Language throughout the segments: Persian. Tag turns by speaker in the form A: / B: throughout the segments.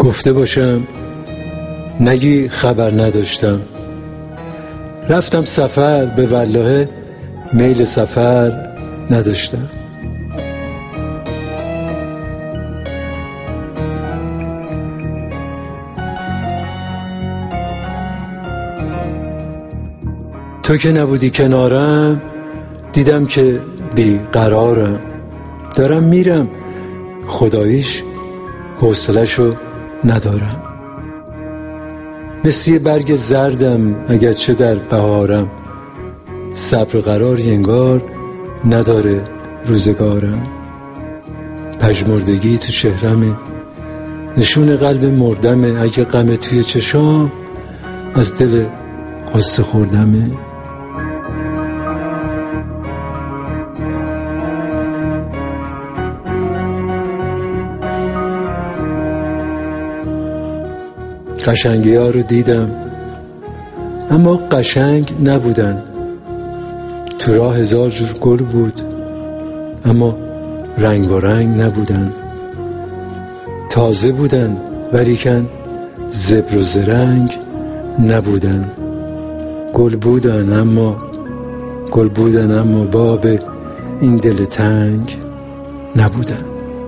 A: گفته باشم نگی خبر نداشتم، رفتم سفر به والله میل سفر نداشتم. تو که نبودی کنارم دیدم که بی قرارم، دارم میرم خداییش حوصله‌شو ندارم. مثل یه برگ زردم اگرچه در بهارم، صبر و قراری انگار نداره روزگارم. پژمردگی تو چهرمه، نشون قلب مردمه، اگه غم توی چشام از دل قصه خوردمه. قشنگی ها رو دیدم اما قشنگ نبودن، تو راه هزار جور گل بود اما رنگ و رنگ نبودن. تازه بودن ولیکن زبر و زرنگ نبودن. گل بودن اما باب این دل تنگ نبودن.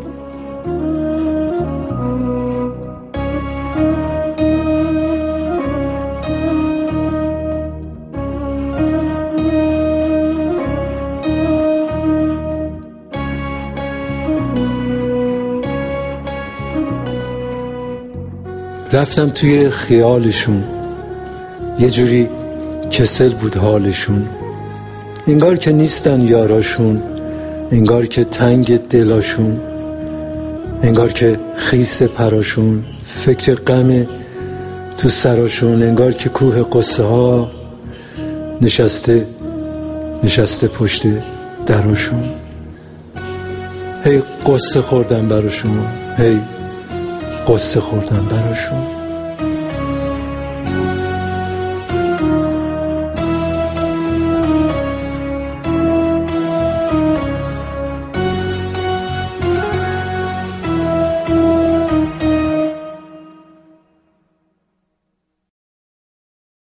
A: رفتم توی خیالشون، یه جوری کسل بود حالشون، انگار که نیستن یاراشون، انگار که تنگ دلاشون، انگار که خیس پراشون، فکر غم تو سراشون، انگار که کوه قصه ها نشسته پشت دراشون. هی قصه خوردم براشون، هی قصه خوردم براشون.